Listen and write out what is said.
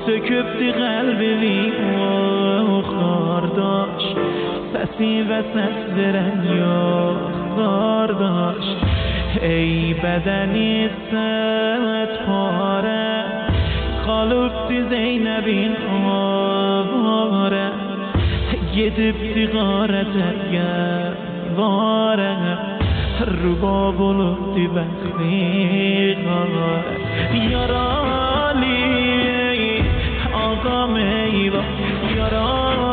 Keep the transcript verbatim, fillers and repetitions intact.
سکبتی قلبی و خارداش سسی وسط درنیا خارداش ای بدنی ست پاره خالوبتی زینبین آواره گدبتی غارتت گواره روبا بلوتی بختی غاره یارالی آقا میوا یارالی